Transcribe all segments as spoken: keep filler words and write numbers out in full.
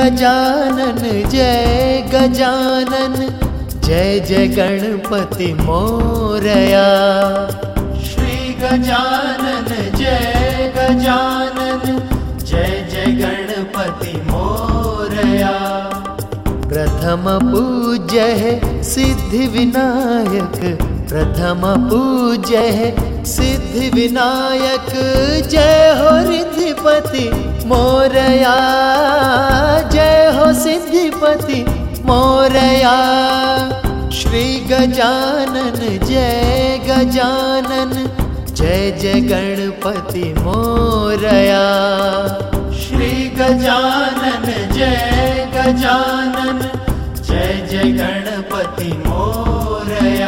गजानन जय गजानन, जय जय गणपति मोरया। श्री गजानन जय गजानन, जय जय गणपति मोरया। प्रथम पूज्य है सिद्धि विनायक, प्रथम पूज्य है सिद्धि विनायक, जय हो रिद्धिपति मोरया, जय हो सिद्धिपति मोरया। श्री गजानन जय गजानन, जय जय गणपति मोरया। श्री गजानन जय गजानन, जय जय गणपति मोरया।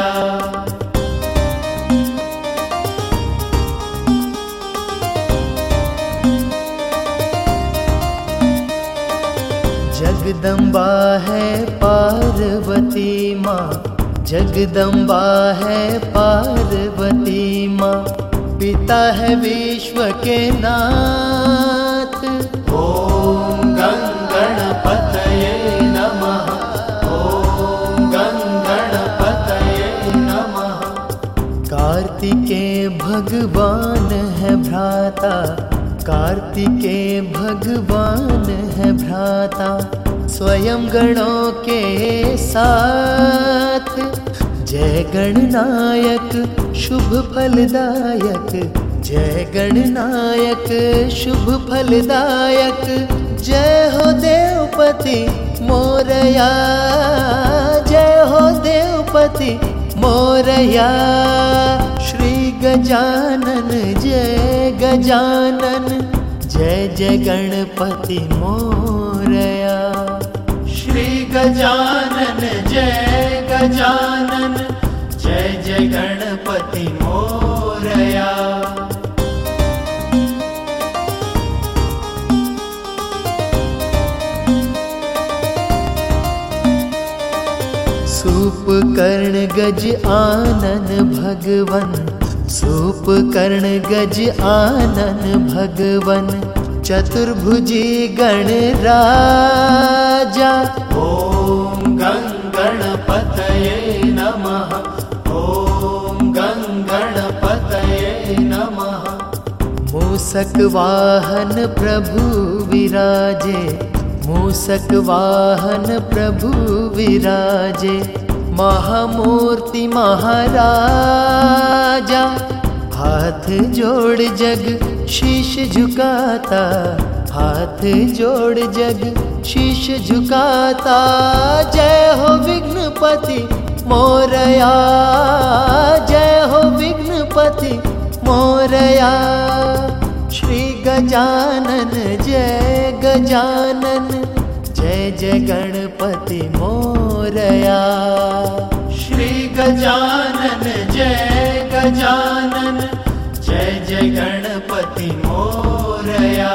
जगदम्बा है पार्वती माँ, जगदम्बा है पार्वती माँ, पिता है विश्व के नाथ। ओम गं गणपतये नमः, ओम गं गणपतये नमः। कार्तिकेय भगवान है भ्राता, कार्तिकेय भगवान है भ्राता, स्वयं गणों के साथ। जय गणनायक शुभ फलदायक, जय गणनायक शुभ फलदायक, जय हो देवपति मोरया, जय हो देवपति मोरया। श्री गजानन जय गजानन, जय जय गणपति मोरया। श्री गजानन जय गजानन, जय जय गणपति मोरया। सूप कर्ण गज आनन भगवन, सूप कर्ण गज आनन भगवन, चतुर्भुजी गणराजा। ओम गं गणपतये नमः, ओम गं गणपतये नमः। मूषक वाहन प्रभु विराजे, मूषक वाहन प्रभु विराजे, महामूर्ति महाराजा। हाथ जोड़ जग शीश झुकाता, हाथ जोड़ जग शीश झुकाता, जय हो विघ्नपति मोरया, जय हो विघ्नपति मोरया। श्री गजानन जय गजानन, जय जय गणपति मोरया। श्री गजानन जय गजानन, जय जय गणपति मोरया।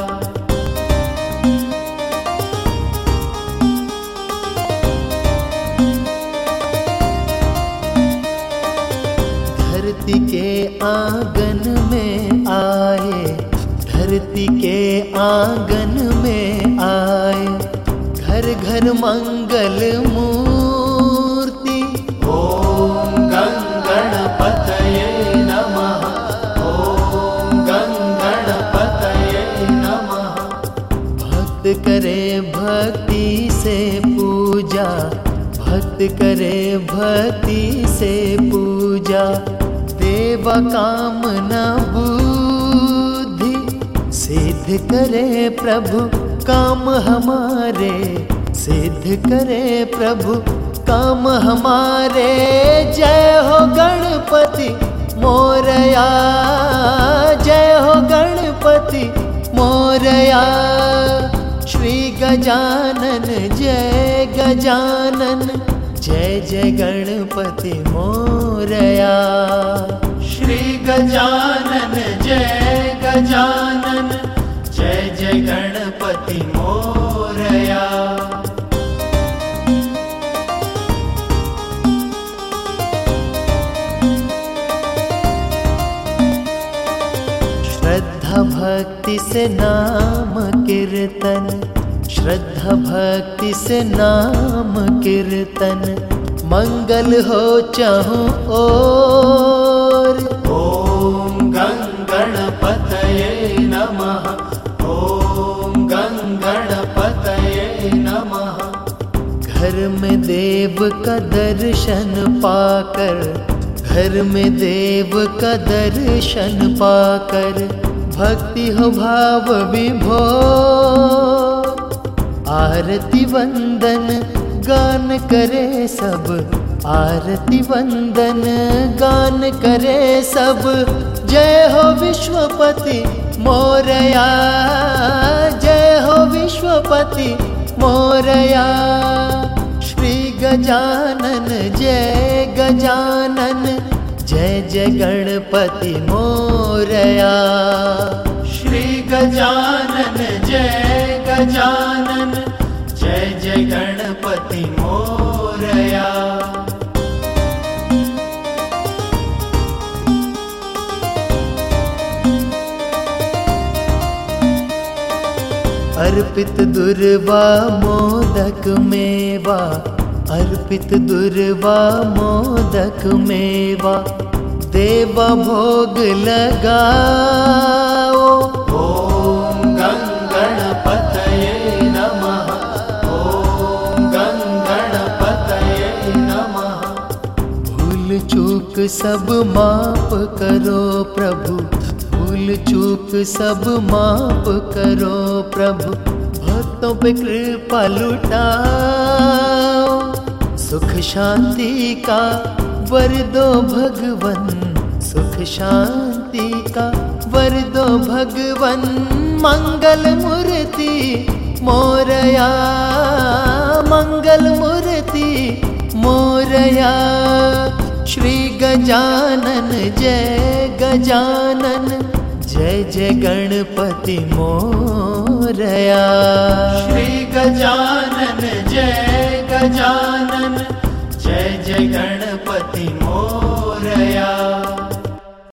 धरती के आंगन में आए, धरती के आंगन में आए, घर घर मंगल मूर्ति। ओम गं गणपतये नमः, ओम गं गणपतये नमः। भक्त करे भक्ति से पूजा, भक्त करे भक्ति से पूजा, देव कामना बुद्धि सिद्ध करे प्रभु काम हमारे, सिद्ध करे प्रभु काम हमारे। जय हो गणपति मोरया, जय हो गणपति मोरया। श्री गजानन जय गजानन, जय जय गणपति मोरया। श्री गजानन जय गजानन, जय जय गणपति मोरया। श्रद्धा भक्ति से नाम कीर्तन, श्रद्धा भक्ति से नाम कीर्तन, मंगल हो चाहूं ओर। ओम गं गणपतये नमः, ओम गं गणपतये नमः। घर में देव का दर्शन पाकर, घर में देव का दर्शन पाकर, भक्ति हो भाव विभोर। आरती वंदन गान करे सब, आरती वंदन गान करे सब। जय हो विश्वपति मोरया, जय हो विश्वपति मोरया। श्री गजानन जय गजानन, जय जय गणपति मोरया। श्री गजानन जय गजानन, जय जय गणपति मोरया। अर्पित दुर्वा मोदक मेवा, अर्पित दुर्वा मोदक मेवा। देवा भोग लगाओ। ओम गं गणपतये नमः, ओम गं गणपतये नमः। भूल चूक सब माफ करो प्रभु, भूल चूक सब माफ करो प्रभु। भक्तों पे कृपा लुटाओ, सुख शांति का वर दो भगवन, सुख शांति का वर दो भगवन। मंगल मूर्ति मोरया, मंगल मूर्ति मोरया। श्री गजानन जय गजानन, जय जय गणपति मोरया। श्री गजानन जय गजानन, जय जय गणपति